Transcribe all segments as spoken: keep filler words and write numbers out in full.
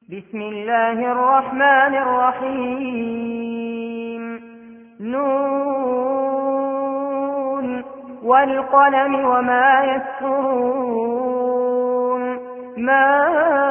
بسم الله الرحمن الرحيم نون والقلم وما يسطرون ما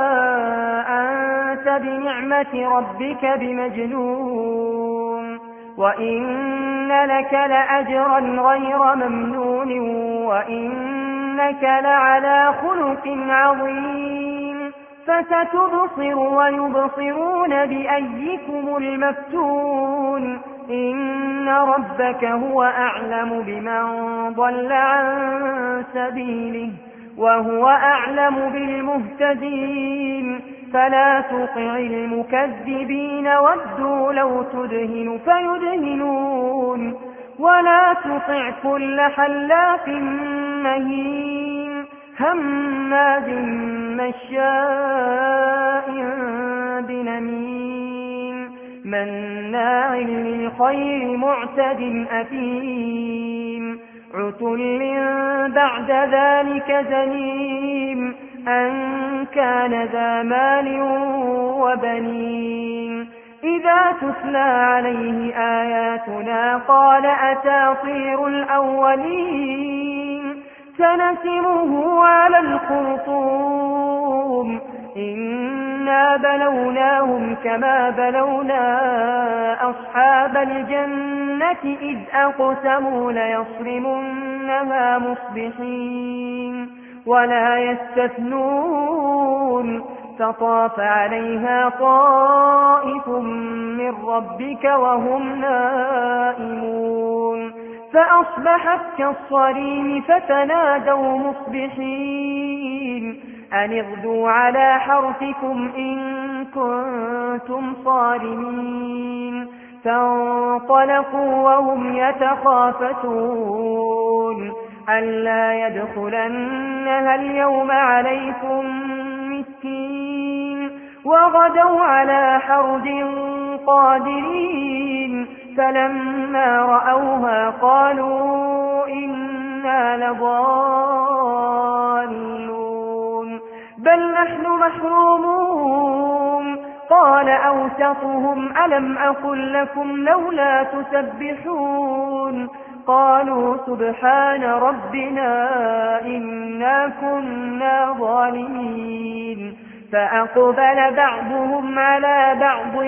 أنت بنعمة ربك بمجنون وإن لك لأجرا غير ممنون وإنك لعلى خلق عظيم فستبصر ويبصرون بأيكم المفتون إن ربك هو أعلم بمن ضل عن سبيله وهو أعلم بالمهتدين فلا تطع المكذبين ودوا لو تدهن فيدهنون ولا تطع كل حلاف مهين هماز مشاء بنميم مناع للخير معتد أثيم عتل بعد ذلك زنيم أن كان ذا مال وبنين إذا تتلى عليه آياتنا قال أساطير الأولين سنسمه على الخرطوم إنا بلوناهم كما بلونا أصحاب الجنة إذ أقسموا ليصرمنها مصبحين ولا يستثنون فطاف عليها طائف من ربك وهم نائمون فأصبحت كالصريم فتنادوا مصبحين أن اغدوا على حرثكم إن كنتم صارمين فانطلقوا وهم يتخافتون ألا يدخلنها اليوم عليكم مسكين وغدوا على حرد قادرين فلما رأوها قالوا إنا لضالون بل نحن محرومون قال أوسطهم ألم أقل لكم لولا تسبحون قالوا سبحان ربنا إنا كنا ظالمين فأقبل بعضهم على بعض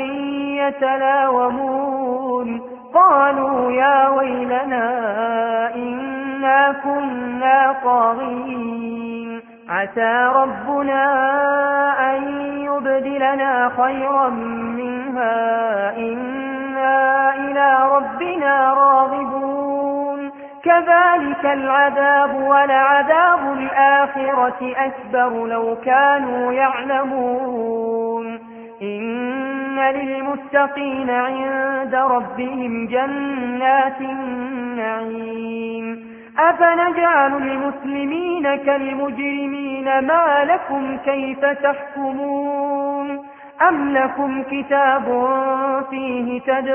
يتلاومون قالوا يا ويلنا إنا كنا طاغين عسى ربنا أن يبدلنا خيرا منها إنا إلى ربنا راغبون كذلك العذاب ولعذاب الآخرة أكبر لو كانوا يعلمون إن للمتقين عند ربهم جنات النعيم أفنجعل المسلمين كالمجرمين ما لكم كيف تحكمون أم لكم كتاب فيه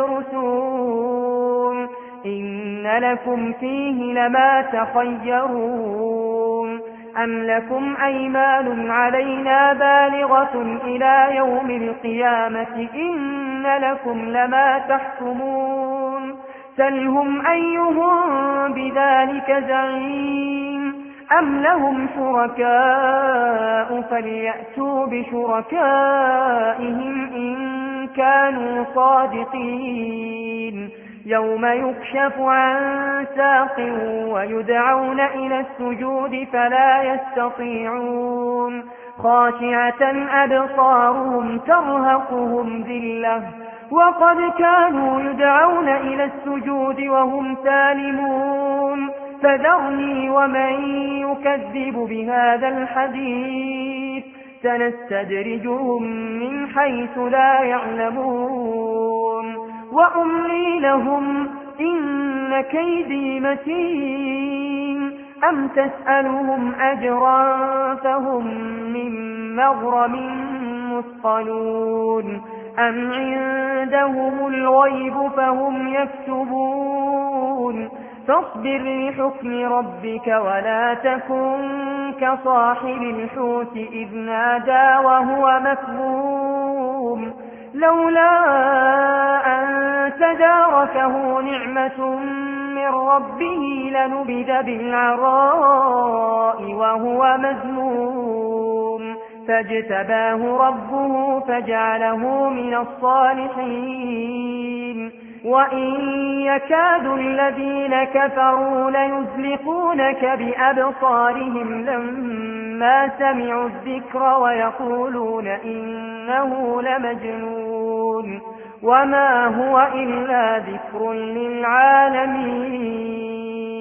تدرسون إن لكم فيه لما تخيرون أم لكم أيمان علينا بالغة إلى يوم القيامة إن لكم لما تحكمون سلهم أيهم بذلك زعيم أم لهم شركاء فليأتوا بشركائهم إن كانوا صادقين يوم يكشف عن ساق ويدعون إلى السجود فلا يستطيعون خاشعة أبصارهم ترهقهم ذلة وقد كانوا يدعون إلى السجود وهم سالمون فذرني ومن يكذب بهذا الحديث سنستدرجهم من حيث لا يعلمون وأملي لهم إن كيدي متين أم تسألهم أجرا فهم من مغرم مثقلون أم عندهم الغيب فهم يكتبون فاصبر لحكم ربك ولا تكن كصاحب الحوت إذ نادى وهو مكظوم مجنون لولا أن تداركه نعمة من ربه لنبذ بالعراء وهو مذموم فاجتباه ربه فجعله من الصالحين وإن يكاد الذين كفروا ليزلقونك بأبصارهم لما سمعوا الذكر ويقولون إنه لمجنون وما هو إلا ذكر للعالمين